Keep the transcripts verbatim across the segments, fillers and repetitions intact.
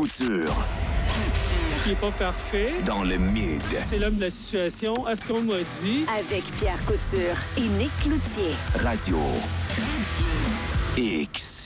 Couture. Qui n'est pas parfait. Dans le mid. C'est l'homme de la situation. À ce qu'on m'a dit. Avec Pierre Couture et Nick Cloutier. Radio X.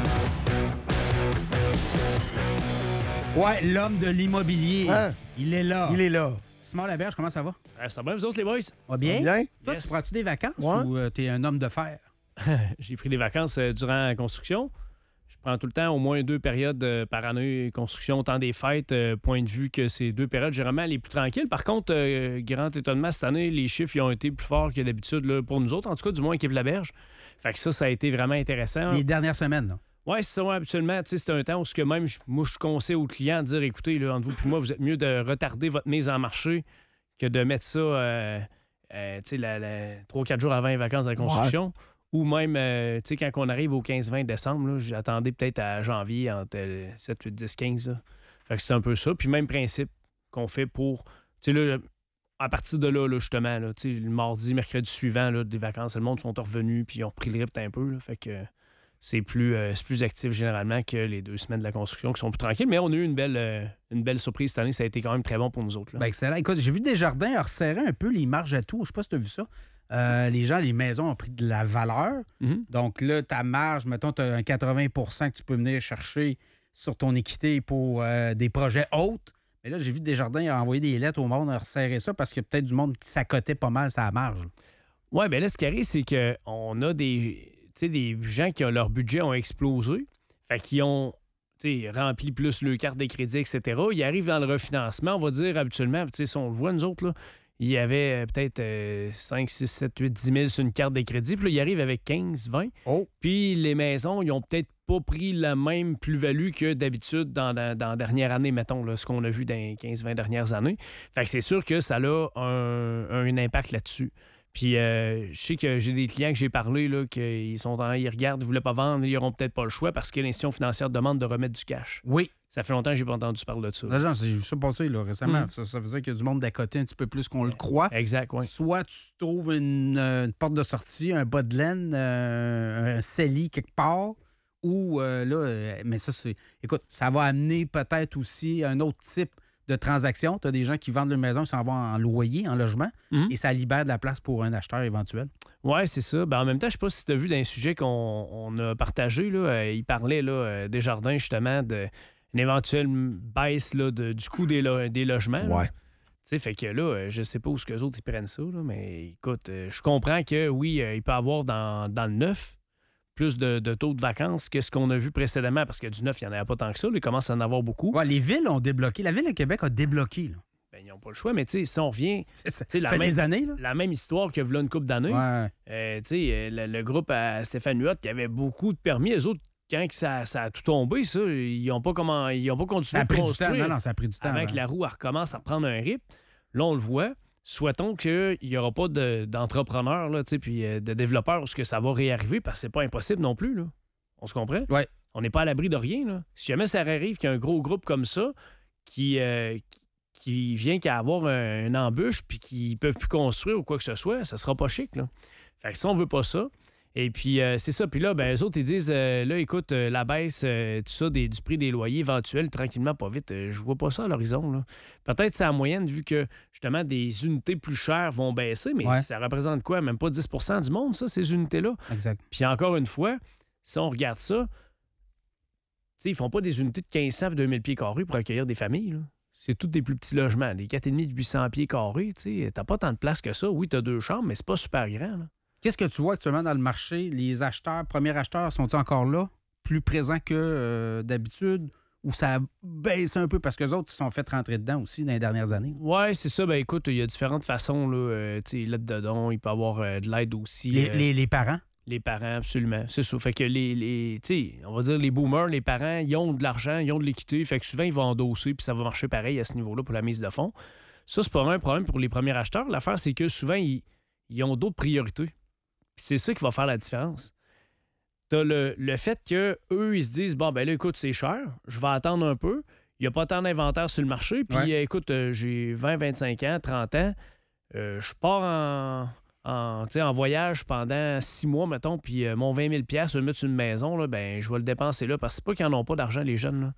Ouais, l'homme de l'immobilier. Hein? Il est là. Il est là. Simon Laberge, comment ça va? Euh, ça va bien, vous autres, les boys? Va bien? Bien? Toi, Yes. tu prends-tu des vacances Ouais. ou euh, t'es un homme de fer? J'ai pris des vacances euh, durant la construction. Je prends tout le temps au moins deux périodes euh, par année, construction, temps des fêtes, euh, point de vue que ces deux périodes généralement les plus tranquilles. Par contre, euh, grand étonnement, cette année, les chiffres ils ont été plus forts que d'habitude là, pour nous autres, en tout cas, du moins équipe Laberge. Fait que ça, ça a été vraiment intéressant. Les dernières semaines, là. Oui, c'est ça, ouais, habituellement. Tu sais, c'est un temps où ce que même je- moi, je conseille aux clients de dire écoutez, là, entre vous et moi, vous êtes mieux de retarder votre mise en marché que de mettre ça euh, euh, tu sais, la, la, trois quatre jours avant les vacances de la construction. Ou même, euh, tu sais, quand on arrive au quinze vingt décembre, là, j'attendais peut-être à janvier entre euh, sept, huit, dix, quinze. Là. Fait que c'est un peu ça. Puis même principe qu'on fait pour. Tu sais, là, à partir de là, là justement, là, tu sais, le mardi, mercredi suivant, là, des vacances, le monde sont revenus, puis ils ont repris le rythme un peu. Là, fait que c'est plus, euh, c'est plus actif généralement que les deux semaines de la construction qui sont plus tranquilles. Mais on a eu une belle, euh, une belle surprise cette année. Ça a été quand même très bon pour nous autres. Là. Ben excellent. Écoute, j'ai vu Desjardins resserrer un peu les marges à tout. Je sais pas si tu as vu ça. Euh, les gens, les maisons ont pris de la valeur. Mhm. Donc là, ta marge, mettons, tu as un quatre-vingts pour cent que tu peux venir chercher sur ton équité pour euh, des projets hautes. Mais là, j'ai vu Desjardins envoyer des lettres au monde à resserrer ça parce qu'il y a peut-être du monde qui s'accotait pas mal sa marge. Oui, bien là, ce qui arrive, c'est qu'on a des, tu sais, des gens qui ont leur budget ont explosé. Fait qu'ils ont tu sais, rempli plus le carte de crédit, et cetera. Ils arrivent dans le refinancement, on va dire habituellement, tu sais, si on le voit, nous autres, là, il y avait euh, peut-être euh, cinq, six, sept, huit, dix mille sur une carte de crédit. Puis là, ils arrivent avec quinze, vingt. Oh. Puis les maisons, ils ont peut-être pas pris la même plus-value que d'habitude dans la, dans la dernière année, mettons, là, ce qu'on a vu dans les quinze, vingt dernières années. Fait que c'est sûr que ça a un, un impact là-dessus. Puis euh, je sais que j'ai des clients que j'ai parlé, là, qu'ils sont en, ils regardent, ils ne voulaient pas vendre, ils n'auront peut-être pas le choix parce que l'institution financière demande de remettre du cash. Oui. Ça fait longtemps que j'ai pas entendu parler de ça. Là, j'ai vu ça passer là, récemment. Mm. Ça, ça veut dire qu'il y a du monde d'à côté un petit peu plus qu'on le croit. Exact, oui. Soit tu trouves une, euh, une porte de sortie, un bas de laine, euh, un CELI quelque part, ou euh, là, euh, mais ça, c'est. Écoute, ça va amener peut-être aussi un autre type de transaction. Tu as des gens qui vendent leur maison, qui s'en vont en loyer, en logement, Mm. et ça libère de la place pour un acheteur éventuel. Oui, c'est ça. Ben, en même temps, je sais pas si tu as vu dans un sujet qu'on on a partagé, là, euh, il parlait là, euh, Desjardins, justement, de une éventuelle baisse là, de, du coût des, lo- des logements. là. Ouais. Tu sais, fait que là, euh, je sais pas où ce que les autres ils prennent ça, là, mais écoute, euh, je comprends que oui, euh, il peut y avoir dans, dans le neuf plus de, de taux de vacances que ce qu'on a vu précédemment, parce que du neuf, il n'y en avait pas tant que ça. Là, il commence à en avoir beaucoup. Ouais, les villes ont débloqué. La ville de Québec a débloqué. Là. Ben, ils n'ont pas le choix, mais tu sais, si on revient, C'est- Ça Tu sais, la fait même- des années. Là. la même histoire que v'là une couple d'années. Ouais. Euh, tu sais, euh, le, le groupe à Stéphane Huot qui avait beaucoup de permis, eux autres, quand que ça, ça a tout tombé, ça, ils n'ont pas comment, ils ont pas continué Ça a de pris du construire temps. Non, non, ça a pris du temps. avant avant. que la roue elle recommence à prendre un rythme. Là, on le voit. Souhaitons qu'il n'y aura pas de- d'entrepreneurs, là, tu sais, puis euh, de développeurs où ce que ça va réarriver, parce que c'est pas impossible non plus. Là. On se comprend? Ouais. On n'est pas à l'abri de rien. Là. Si jamais ça arrive qu'il y a un gros groupe comme ça qui, euh, qui, qui vient qu'à avoir un, une embûche puis qu'ils peuvent plus construire ou quoi que ce soit, ça sera pas chic. Là. Fait que ça, on veut pas ça. Et puis, euh, c'est ça. Puis là, ben, eux autres, ils disent, euh, là, écoute, euh, la baisse, euh, tout ça, des, du prix des loyers éventuels, tranquillement, pas vite, euh, je vois pas ça à l'horizon. Là. Peut-être c'est en moyenne, vu que, justement, des unités plus chères vont baisser, mais Ouais. ça représente quoi? Même pas dix pour cent du monde, ça, ces unités-là. Exact. Puis encore une fois, si on regarde ça, tu sais, ils font pas des unités de mille cinq cents et deux mille pieds carrés pour accueillir des familles. Là. C'est tous des plus petits logements. Les quatre virgule cinq de huit cents pieds carrés, tu sais, t'as pas tant de place que ça. Oui, t'as deux chambres, mais c'est pas super grand. Là. Qu'est-ce que tu vois actuellement dans le marché? Les acheteurs, premiers acheteurs, sont-ils encore là? Plus présents que euh, d'habitude? Ou ça baisse un peu parce que les autres se sont fait rentrer dedans aussi dans les dernières années? Ouais, c'est ça. Ben écoute, il y a différentes façons. Là, euh, tu sais, l'aide de don, il peut y avoir euh, de l'aide aussi. Les, euh, les- les parents? Les parents, absolument. C'est ça. Fait que les, les tu sais, on va dire les boomers, les parents, ils ont de l'argent, ils ont de l'équité. Fait que souvent, ils vont endosser, puis ça va marcher pareil à ce niveau-là pour la mise de fonds. Ça, c'est pas un problème pour les premiers acheteurs. L'affaire, c'est que souvent, ils, ils ont d'autres priorités. Puis c'est ça qui va faire la différence. T'as le, le fait qu'eux, ils se disent, bon, ben là, écoute, c'est cher, je vais attendre un peu. Il n'y a pas tant d'inventaire sur le marché. Puis, Ouais. euh, écoute, euh, j'ai vingt, vingt-cinq ans, trente ans. Euh, je pars en, en, tu sais, en voyage pendant six mois, mettons, puis euh, mon vingt mille dollars, je vais le mettre sur une maison, là, ben, je vais le dépenser là. Parce que c'est pas qu'ils n'en ont pas d'argent, les jeunes. Là.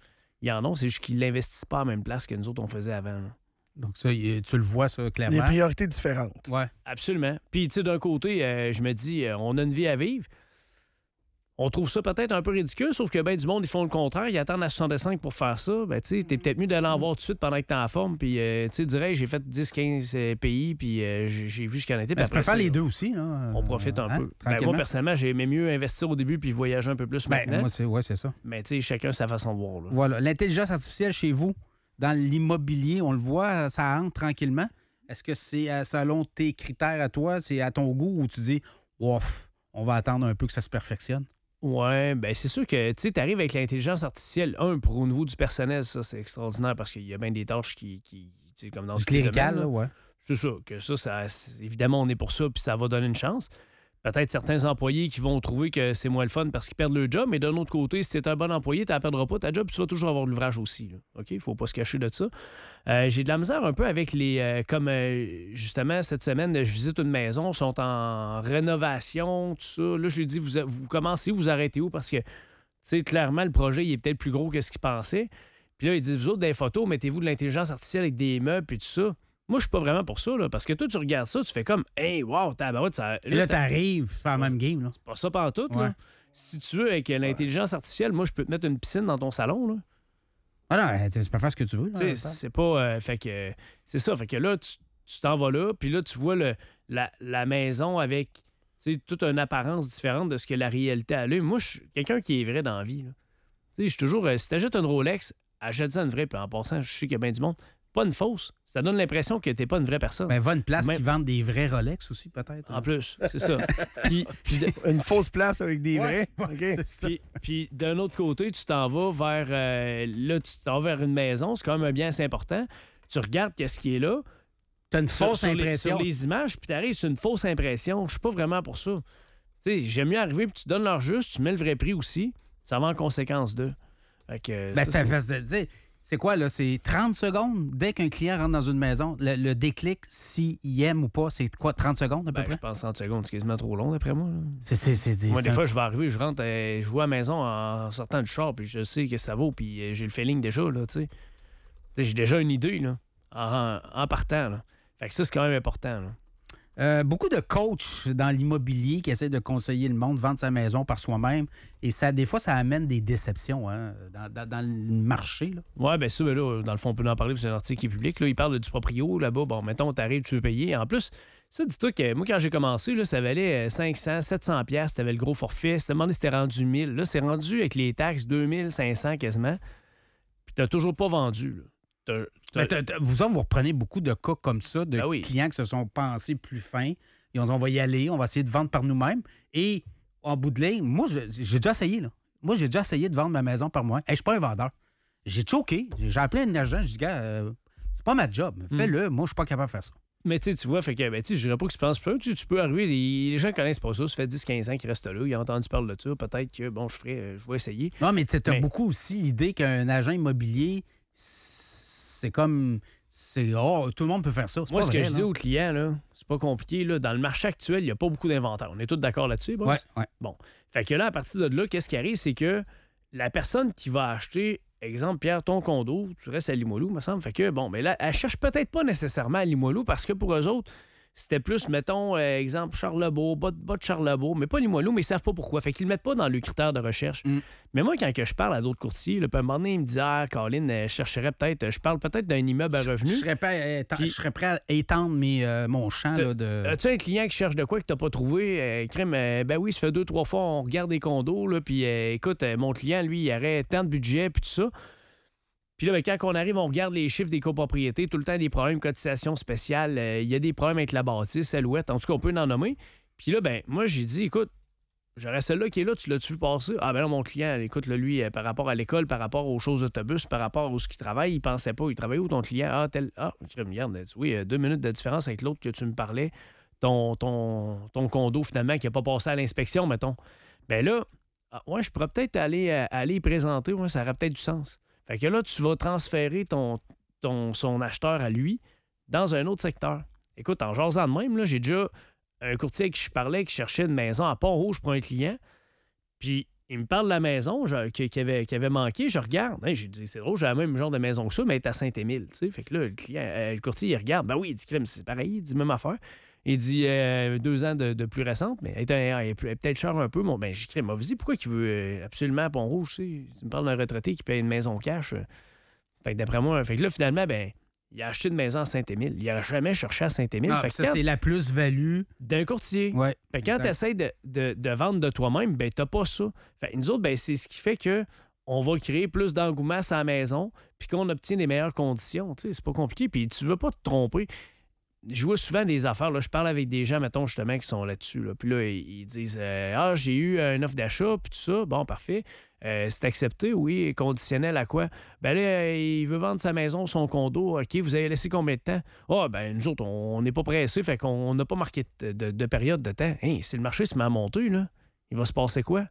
Ils en ont, c'est juste qu'ils l'investissent pas à la même place que nous autres, on faisait avant. Là. Donc, ça, y- tu le vois, ça, clairement. Les priorités différentes. Ouais. Absolument. Puis, tu sais, d'un côté, euh, je me dis, euh, on a une vie à vivre. On trouve ça peut-être un peu ridicule, sauf que ben du monde, ils font le contraire. Ils attendent à soixante-cinq pour faire ça. Ben, tu sais, t'es peut-être mieux d'aller en voir tout de suite pendant que t'es en forme. Puis, euh, tu sais, dirais, j'ai fait dix quinze euh, pays, puis euh, j'ai j'ai vu ce qu'il y en était. Ben, Puis tu peux après faire ça, les deux aussi. Là. on profite un Hein? peu. Ben, Tranquillement. moi, personnellement, j'ai aimé mieux investir au début puis voyager un peu plus Ben, maintenant. moi, c'est, ouais, c'est ça. Mais, tu sais, chacun sa façon de voir. Là. Voilà. L'intelligence artificielle chez vous, dans l'immobilier, on le voit, ça entre tranquillement. Est-ce que c'est euh, selon tes critères à toi, c'est à ton goût ou tu dis, ouf, on va attendre un peu que ça se perfectionne? Ouais, ben c'est sûr que tu sais, t'arrives avec l'intelligence artificielle, un, pour au niveau du personnel, ça, c'est extraordinaire parce qu'il y a bien des tâches qui. qui tu sais, comme dans Du ce qui est clérical, domaine, là, là. ouais. C'est ça, que ça, ça c'est- évidemment, on est pour ça, puis ça va donner une chance. Peut-être certains employés qui vont trouver que c'est moins le fun parce qu'ils perdent leur job, mais d'un autre côté, si t'es un bon employé, tu ne perdras pas ta job, puis tu vas toujours avoir de l'ouvrage aussi. Là. OK? Il ne faut pas se cacher de ça. Euh, j'ai de la misère un peu avec les. euh, comme euh, justement, cette semaine, je visite une maison, ils sont en rénovation, tout ça. Là, je lui dis, vous, vous commencez, vous arrêtez où? Parce que, tu sais, clairement, le projet, il est peut-être plus gros que ce qu'ils pensaient. Puis là, ils disent, vous autres, des photos, mettez-vous de l'intelligence artificielle avec des meubles, puis tout ça. Moi, je suis pas vraiment pour ça, là, parce que toi, tu regardes ça, tu fais comme, hey, wow, tabarouette, ça. Et là, t'arrives, tu fais la même game. Là. Pas ça pantoute, Ouais. là. Si tu veux, avec l'intelligence artificielle, moi, je peux te mettre une piscine dans ton salon, là. Ah non, tu peux faire ce que tu veux. Là, Tu sais, c'est pas. euh, fait que. C'est ça. Fait que là, tu tu t'en vas là, puis là, tu vois le, la, la maison avec, tu sais, toute une apparence différente de ce que la réalité a là. Moi, je suis quelqu'un qui est vrai dans la vie, là. Tu sais, je suis toujours. euh, si t'achètes une Rolex, achète ça une vraie, puis en passant, je sais qu'il y a bien du monde. Pas une fausse. Ça donne l'impression que t'es pas une vraie personne. Ben, va une place Même- qui vend des vrais Rolex aussi, peut-être. En plus, c'est ça. Puis, puis de- Une fausse place avec des Ouais, vrais. ouais, OK. c'est ça. Puis, puis d'un autre côté, tu t'en vas vers. euh, là, tu t'en vas vers une maison, c'est quand même un bien assez important. Tu regardes qu'est-ce qui est là. T'as une Sur- fausse sur les- impression. sur les images, puis t'arrives sur une fausse impression. Je suis pas vraiment pour ça. Tu sais, j'aime mieux arriver, puis tu donnes leur juste, tu mets le vrai prix aussi. Ça va en conséquence d'eux. Fait que, Ben, ça, c'est c'est- facile de le dire. C'est quoi, là? C'est trente secondes dès qu'un client rentre dans une maison. Le, le déclic, s'il aime ou pas, c'est quoi, trente secondes à peu ben, près? je pense trente secondes, c'est quasiment trop long d'après moi. là. C'est, c'est, c'est, c'est- Moi, c'est des un- fois, je vais arriver, je rentre, euh, je vois à la maison en sortant du char, puis je sais que ça vaut, puis euh, j'ai le feeling déjà, là, tu sais. Tu sais, j'ai déjà une idée, là, en, en partant, là. Fait que ça, c'est quand même important, là. Euh, beaucoup de coachs dans l'immobilier qui essaient de conseiller le monde, vendre sa maison par soi-même. Et ça, des fois, ça amène des déceptions hein, dans, dans- dans le marché. Là. Ouais, ben ça, ben là, dans le fond, on peut en parler, c'est un article qui est public. Là, il parle du proprio, là-bas. Bon, mettons, t'arrives, tu veux payer. En plus, ça, dis-toi que moi, quand j'ai commencé, là, ça valait euh, cinq cents, sept cents piastres. T'avais le gros forfait. C'était demandé si c'était rendu mille. Là, c'est rendu avec les taxes deux mille cinq cents quasiment. Puis t'as toujours pas vendu, là. T'as- t'as- Ben, t'as- t'as- vous autres, vous reprenez beaucoup de cas comme ça, de Ben oui. clients qui se sont pensés plus fins. Et on dit, on va y aller, on va essayer de vendre par nous-mêmes. Et en bout de ligne, moi, je- j'ai déjà essayé. Là. Moi, j'ai déjà essayé de vendre ma maison par moi. Hey, je suis pas un vendeur. J'ai choqué. J'ai appelé un agent. J'ai dit, gars, euh, c'est pas ma job. Fais-le. Moi, je suis pas capable de faire ça. Mais tu sais, tu vois, fait que, ben, tu sais, je dirais pas que tu penses peu. Tu, tu peux arriver, les, les gens connaissent pas ça. Ça fait dix quinze ans qu'ils restent là. Ils ont entendu parler de ça. Peut-être que, bon, je ferai, euh, je vais essayer. Non, mais tu as Mais- beaucoup aussi l'idée qu'un agent immobilier, c'est comme. C'est, oh, tout le monde peut faire ça. C'est Moi, pas ce vrai, que je là. dis aux clients, là, c'est pas compliqué. Là. Dans le marché actuel, il n'y a pas beaucoup d'inventaire. On est tous d'accord là-dessus, boss? Ouais, ouais. Bon. Fait que là, à partir de là, qu'est-ce qui arrive? C'est que la personne qui va acheter, exemple, Pierre, ton condo, tu restes à Limoilou, me semble. Fait que, bon, mais là, elle cherche peut-être pas nécessairement à Limoilou parce que pour eux autres, c'était plus, mettons, euh, exemple, Charlebourg, bas, de- bas de Charlebourg, mais pas Limoilou, mais ils savent pas pourquoi. Fait qu'ils le mettent pas dans le critère de recherche. Mm. Mais moi, quand que je parle à d'autres courtiers, là, puis à un moment donné, ils me disent, ah, Colin, euh, je chercherais peut-être, je parle peut-être d'un immeuble à Je revenus. serais prêt à, étendre- Puis- je serais prêt à étendre mes, euh, mon champ T'as- là, de. As-tu un client qui cherche de quoi que t'as pas trouvé? Euh, crème, euh, ben oui, ça fait deux, trois fois, on regarde des condos, là, puis euh, écoute, euh, mon client, lui, il aurait tant de budget, puis tout ça. Puis là, ben, quand on arrive, on regarde les chiffres des copropriétés, tout le temps des problèmes, cotisations spéciales, euh, il y a des problèmes avec la bâtisse, Alouette, en tout cas, on peut en nommer. Puis là, ben, moi, j'ai dit, écoute, j'aurais celle-là qui est là, tu l'as-tu vu passer? Ah ben là, mon client, écoute, là, lui, euh, par rapport à l'école, par rapport aux choses d'autobus, par rapport à où ce qu'il travaille, il pensait pas. Il travaillait où ton client? Ah, tel. Ah, crème, regarde, oui, euh, deux minutes de différence avec l'autre que tu me parlais. Ton, ton, ton condo, finalement, qui n'a pas passé à l'inspection, mettons. Ben là, ah, ouais, je pourrais peut-être aller, euh, aller y présenter, ouais, ça aurait peut-être du sens. Fait que là, tu vas transférer ton, ton, son acheteur à lui dans un autre secteur. Écoute, en jasant de même, là, j'ai déjà un courtier avec qui je parlais qui cherchait une maison à Pont-Rouge pour un client. Puis il me parle de la maison je, qui, qui, avait, qui avait manqué. Je regarde. Hein, j'ai dit, c'est drôle, j'ai la même genre de maison que ça, mais elle est à Saint-Émile. Tu sais. Fait que là, le client, euh, le courtier, il regarde. Ben oui, il dit, crime, c'est pareil. Il dit, même affaire. Il dit, euh, deux ans de, de plus récente, mais elle est, elle est peut-être cher un peu. Bon, ben, j'ai crime. Vas-y, pourquoi il veut euh, absolument à Pont-Rouge? Tu sais? Tu me parles d'un retraité qui paye une maison cash. Euh. Fait que d'après moi, fait que là, finalement, ben, il a acheté une maison à Saint-Émile. Il n'aurait jamais cherché à Saint-Émile. Ah, fait que ça, quand... c'est la plus-value d'un courtier. Ouais, fait que quand tu essaies de, de, de vendre de toi-même, ben t'as pas ça. Fait que nous autres, ben, c'est ce qui fait que on va créer plus d'engouement à la maison puis qu'on obtient des meilleures conditions. T'sais, c'est pas compliqué. Puis tu veux pas te tromper. Je vois souvent des affaires. Là, je parle avec des gens, mettons, justement, qui sont là-dessus. Là. Puis là, ils disent euh, Ah, j'ai eu une offre d'achat, puis tout ça. Bon, parfait. Euh, c'est accepté, oui. Conditionnel à quoi? Ben là, il veut vendre sa maison, son condo. OK, vous avez laissé combien de temps? Ah, oh, ben nous autres, on n'est pas pressés, fait qu'on n'a pas marqué de, de, de période de temps. Hey, si le marché se met à monter, là, il va se passer quoi?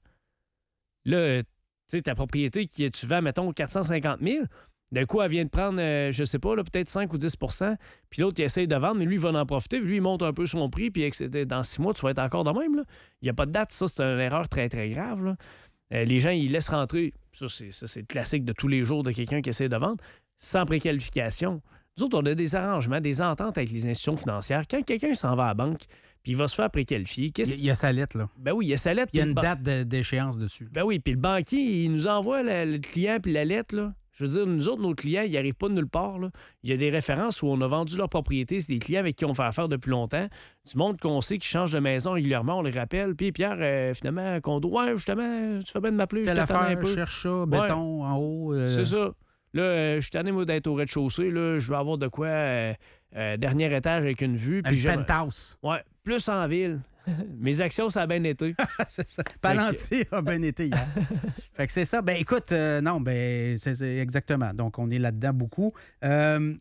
Là, tu sais, ta propriété qui tu vends, mettons, quatre cent cinquante mille, d'un coup, elle vient de prendre, euh, je sais pas, là, peut-être cinq ou dix pour cent, puis l'autre, il essaye de vendre, mais lui, il va en profiter, puis lui, il monte un peu son prix, puis dans six mois, tu vas être encore de même. Il n'y a pas de date, ça, c'est une erreur très, très grave. Là. Euh, les gens, ils laissent rentrer, ça, c'est, ça, c'est le classique de tous les jours de quelqu'un qui essaie de vendre, sans préqualification. Nous autres, on a des arrangements, des ententes avec les institutions financières. Quand quelqu'un s'en va à la banque, puis il va se faire préqualifier, qu'est-ce Il y a sa lettre, là. Ben oui, il y a sa lettre. Il y a une ban... date de, d'échéance dessus. Ben oui, puis le banquier, il nous envoie la, le client puis la lettre, là. Je veux dire, nous autres, nos clients, ils n'arrivent pas de nulle part. Là. Il y a des références où on a vendu leur propriété. C'est des clients avec qui on fait affaire depuis longtemps. Du monde qu'on sait qui change de maison régulièrement, on les rappelle. Puis Pierre, euh, finalement, condo, ouais, justement, tu fais bien de m'appeler. Telle je t'attends affaire, un peu. cherche ça, béton, ouais. En haut. Euh... C'est ça. Là, euh, je suis tanné, moi, d'être au rez-de-chaussée. Là, je veux avoir de quoi, euh, euh, dernier étage avec une vue. Puis un penthouse. Ouais, plus en ville. Mes actions, ça a bien été. C'est ça. Palantir a bien été hier. Fait que c'est ça. Ben écoute, euh, non, ben c'est, c'est exactement. Donc, on est là-dedans beaucoup. Euh,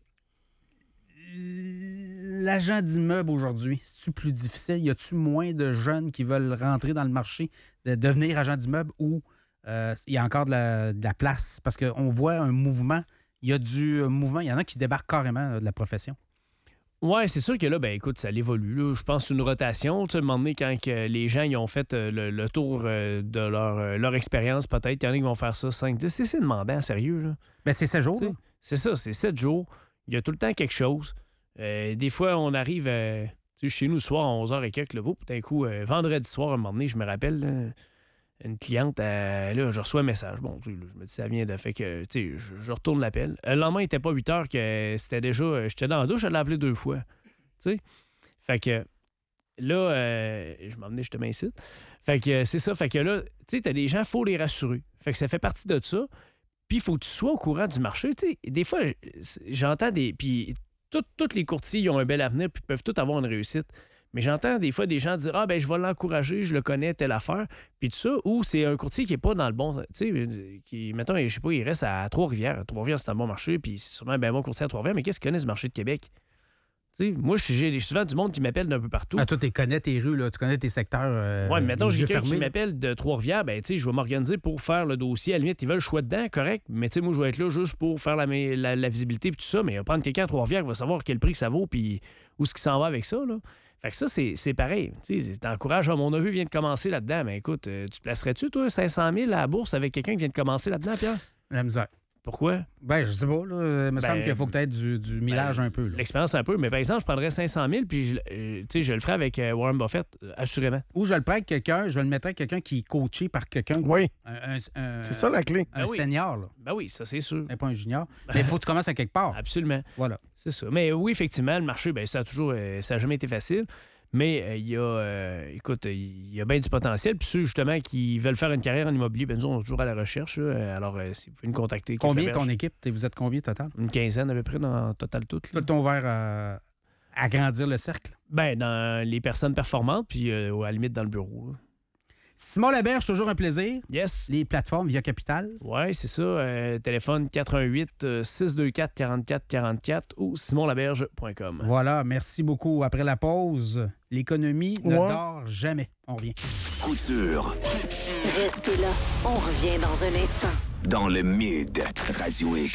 l'agent d'immeuble aujourd'hui, c'est-tu plus difficile? Y a-tu moins de jeunes qui veulent rentrer dans le marché, de devenir agent d'immeuble ou euh, il y a encore de la, de la place? Parce qu'on voit un mouvement. Il y a du mouvement. Il y en a qui débarquent carrément de la profession. Oui, c'est sûr que là, ben écoute, ça évolue. Là. Je pense une rotation. Tu sais, à un moment donné, quand que les gens ils ont fait euh, le, le tour euh, de leur, euh, leur expérience, peut-être, il y en a qui vont faire ça cinq, dix. C'est, c'est demandant, sérieux. Là. Ben c'est sept jours. Là. C'est ça, c'est sept jours. Il y a tout le temps quelque chose. Euh, des fois, on arrive euh, tu sais, chez nous le soir à onze heures et quelques. Là, d'un coup, euh, vendredi soir, à un moment donné, je me rappelle, là, une cliente, euh, là, je reçois un message. Bon, tu sais, je me dis, ça vient de fait que, tu sais, je, je retourne l'appel. Le lendemain, il n'était pas huit heures que c'était déjà, euh, j'étais dans la douche, je l'ai appelé deux fois. Tu sais? Fait que là, euh, je m'en emmené justement ici. Fait que euh, c'est ça. Fait que là, tu sais, t'as des gens, il faut les rassurer. Fait que ça fait partie de ça. Puis il faut que tu sois au courant du marché. Tu sais, des fois, j'entends des. Puis tous les courtiers, ils ont un bel avenir, puis peuvent tous avoir une réussite. Mais j'entends des fois des gens dire Ah, ben je vais l'encourager, je le connais, telle affaire. Puis tout ça, ou c'est un courtier qui n'est pas dans le bon. Tu sais, qui, mettons, je sais pas, il reste à Trois-Rivières. Trois-Rivières, c'est un bon marché, puis c'est sûrement un bien bon courtier à Trois-Rivières. Mais qu'est-ce qu'il connaît ce marché de Québec? T'sais, moi, j'ai souvent du monde qui m'appelle d'un peu partout. Ah, toi, tu connais tes rues, là. Tu connais tes secteurs. Euh, oui, mais mettons, j'ai quelqu'un fermés, qui là. m'appelle de Trois-Rivières, ben, je vais m'organiser pour faire le dossier. À la limite, ils veulent le choix dedans, correct. Mais moi, je vais être là juste pour faire la, la, la visibilité et tout ça. Mais prendre quelqu'un à Trois-Rivières qui va savoir quel prix que ça vaut puis où est-ce qu'il s'en va avec ça. Là. Fait que ça, c'est, c'est pareil. Tu t'encourages. Ah, mon neveu vient de commencer là-dedans. Mais écoute, euh, tu placerais-tu, toi, cinq cent mille à la bourse avec quelqu'un qui vient de commencer là-dedans, Pierre? La misère. Pourquoi? Ben, je sais pas. Là. Il me Ben, semble qu'il faut que tu aies du, du millage ben, un peu. Là. L'expérience un peu. Mais par exemple, je prendrais cinq cent mille puis je, euh, je le ferais avec euh, Warren Buffett, euh, assurément. Ou je le prête quelqu'un, je vais le mettre avec quelqu'un qui est coaché par quelqu'un. Oui. Un, un, un, c'est ça la clé. Un ben oui. senior. Là. Ben oui, ça, c'est sûr. C'est pas un junior. Mais il faut que tu commences à quelque part. Absolument. Voilà. C'est ça. Mais oui, effectivement, le marché, ben, ça a toujours. Euh, ça n'a jamais été facile. Mais il euh, y a, euh, écoute, il y a bien du potentiel. Puis ceux, justement, qui veulent faire une carrière en immobilier, ben nous, on est toujours à la recherche. Là. Alors, euh, si vous pouvez nous contacter. Combien ton équipe? Vous êtes combien total? Une quinzaine à peu près dans total tout. Tout ton verre à agrandir le cercle? Ben dans les personnes performantes, puis euh, à la limite dans le bureau. Là. Simon Laberge, toujours un plaisir. Yes. Les plateformes Via Capital. Oui, c'est ça. Euh, téléphone quatre un huit, six deux quatre, quarante-quatre quarante-quatre ou simon laberge point com. Voilà, merci beaucoup. Après la pause, l'économie ne Ouais. dort jamais. On revient. Coup sûr Restez là, on revient dans un instant. dans le Mid Radio X.